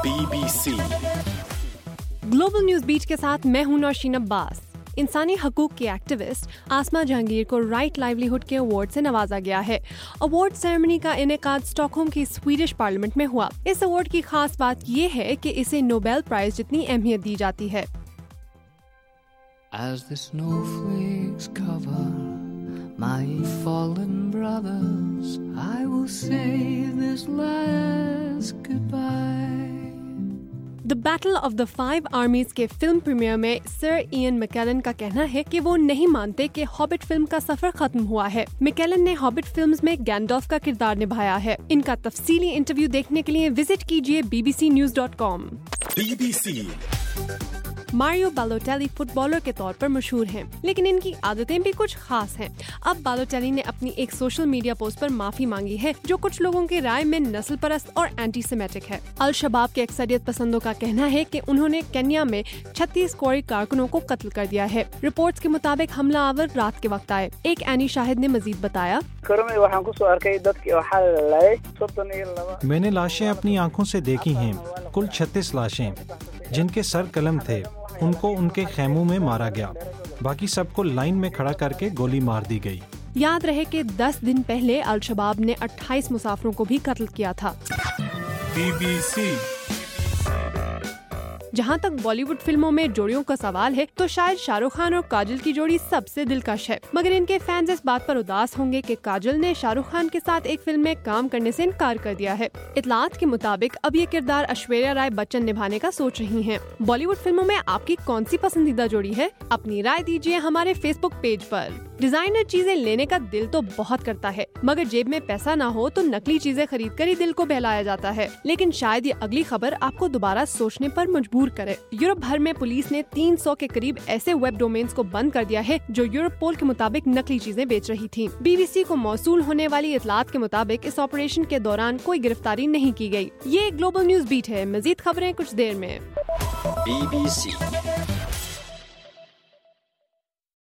BBC global news beat के साथ मैं हूं नौशीन अब्बास। इंसानी हकूक की एक्टिविस्ट आसमा जहांगीर को राइट लाइवलीहुड के अवार्ड से नवाजा गया है। अवार्ड सेरेमनी का इनेकाद स्टॉकहोम की स्वीडिश पार्लियामेंट में हुआ। इस अवार्ड की खास बात ये है कि इसे नोबेल प्राइज जितनी अहमियत दी जाती है। As the snowflakes cover my fallen brothers, I will say this last goodbye. The battle of the 5 armies के फिल्म प्रीमियर में सर इयन मैकेलन का कहना है कि वो नहीं मानते कि हॉबिट फिल्म का सफर खत्म हुआ है। मैकेलन ने हॉबिट फिल्म्स में गैंडॉल्फ का किरदार निभाया है। इनका तफसीली इंटरव्यू देखने के लिए विजिट कीजिए bbcnews.com। BBC Mario Balotelli footballer के तौर पर मशहूर हैं, लेकिन इनकी आदतें भी कुछ खास हैं। अब बालोटेली ने अपनी एक सोशल मीडिया पोस्ट पर माफी मांगी है, जो कुछ लोगों की राय में नस्ल परस्त और एंटी सेमेटिक है। अल शबाब के अक्सरियत पसंदों का कहना है कि उन्होंने केन्या में 36 कोरी कारकुनों को कत्ल कर दिया है। रिपोर्ट्स के मुताबिक हमलावर रात के वक्त आए। एक एनी शाहिद ने मजीद बताया, मैंने लाशें अपनी आंखों से देखी हैं, कुल 36 लाशें जिनके सर कलम थे, उनको उनके खेमों में मारा गया। बाकी सबको लाइन में खड़ा करके गोली मार दी गई। याद रहे कि 10 दिन पहले अल शबाब ने 28 मुसाफिरों को भी कत्ल किया था। BBC जहां तक बॉलीवुड फिल्मों में जोड़ियों का सवाल है तो शायद शाहरुख खान और काजल की जोड़ी सबसे दिलकश है, मगर इनके फैंस इस बात पर उदास होंगे कि काजल ने शाहरुख खान के साथ एक फिल्म में काम करने से इनकार कर दिया है। इतलात के मुताबिक अब ये किरदार ऐश्वर्या राय बच्चन निभाने का सोच रही हैं। बॉलीवुड फिल्मों में आपकी कौन सी पसंदीदा जोड़ी है? अपनी राय दीजिए हमारे फेसबुक पेज पर। डिजाइनर चीजें लेने का दिल तो बहुत करता है, मगर जेब में पैसा ना हो तो नकली चीजें खरीद कर ही दिल को बहलाया जाता है। लेकिन शायद ये अगली खबर आपको दोबारा सोचने पर मजबूर करे। यूरोप भर में पुलिस ने 300 के करीब ऐसे वेब डोमेन्स को बंद कर दिया है जो यूरोपोल के मुताबिक नकली चीजें बेच रही थीं। BBC को मौसूल होने वाली इतलात के मुताबिक इस ऑपरेशन के दौरान कोई गिरफ्तारी नहीं की गई। ये ग्लोबल न्यूज बीट है। मजीद खबरें कुछ देर में। BBC